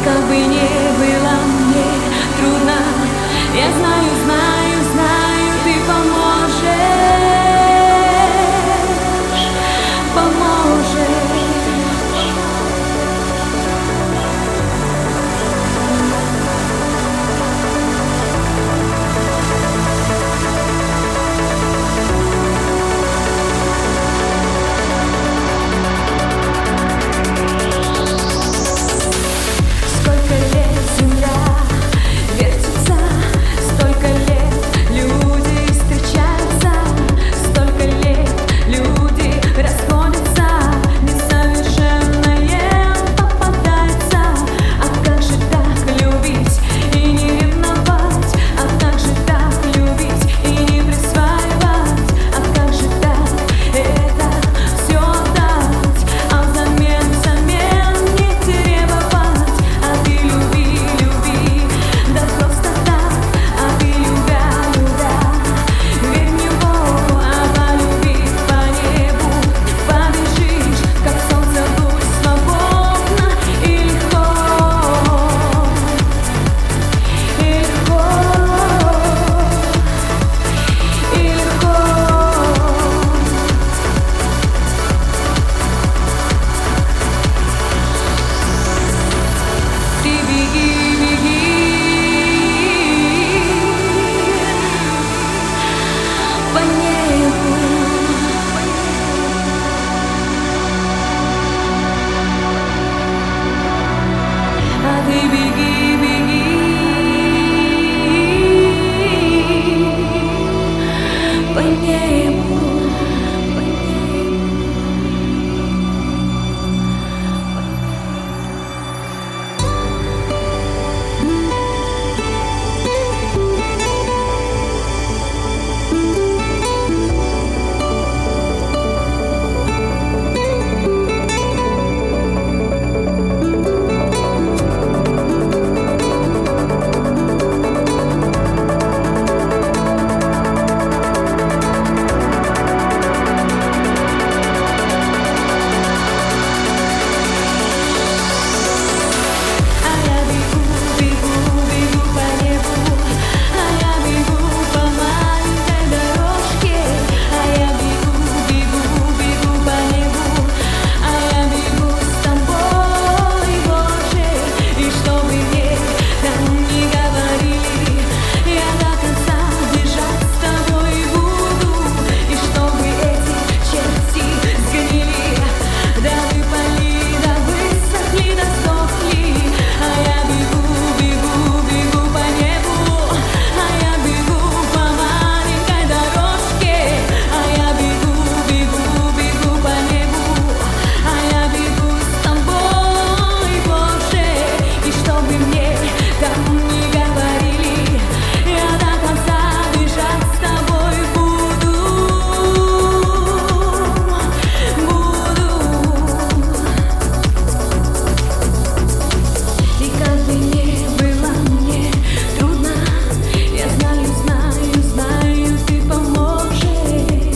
как бы не было мне трудно, я знаю, знаю, знаю, ты поможешь, поможешь. Сколько лет земля вертится, столько лет люди встречаются, столько лет люди расходятся, несовершенное попадается. А как же так любить и не ревновать? А как же так любить и не присваивать? А как же так это все отдать, а взамен не требовать? А ты люби, люби, да просто так. А ты любя, любя, верь в него, а полюбив по небу, побежишь, как солнце луч, свободно и легко, и легко, и легко. Ты беги, беги по небу, а ты беги, беги по небу, по небу. А я бегу, бегу, бегу по небу, а я бегу по маленькой дорожке, а я бегу, бегу, бегу по небу, а я бегу с тобой, Боже. И чтобы мне там не говорили, я до конца бежать с тобой буду. И чтобы эти черти сгнили, да выпали, да высохли, да сохли. А я бегу, бегу, бегу по небу, а я бегу по маленькой дорожке, а я бегу, бегу, бегу по небу, а я бегу с тобой, Боже. И чтобы мне там не говорили, я до конца бежать с тобой буду, буду. И как бы не было мне трудно, я знаю, знаю, знаю, ты поможешь,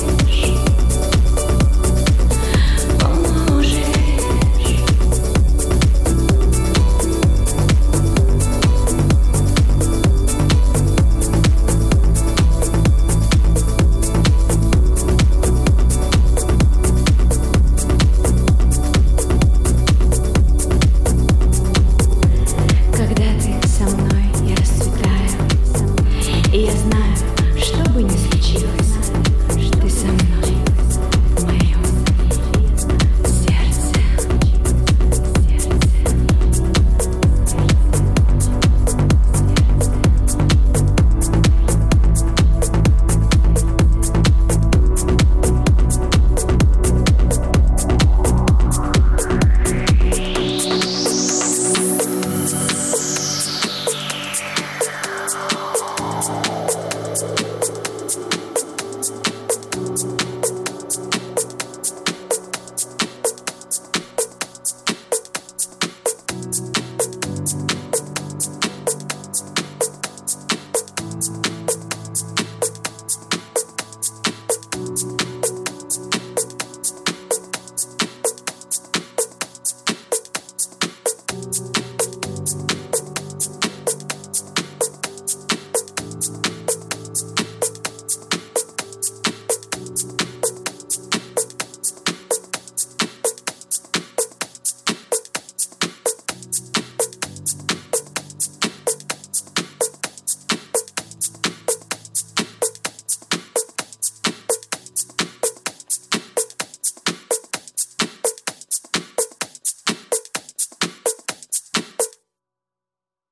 поможешь. Когда ты со мной, я расцветаю, и я знаю, что бы ни случилось, ты со мной в моем сердце. Thank you.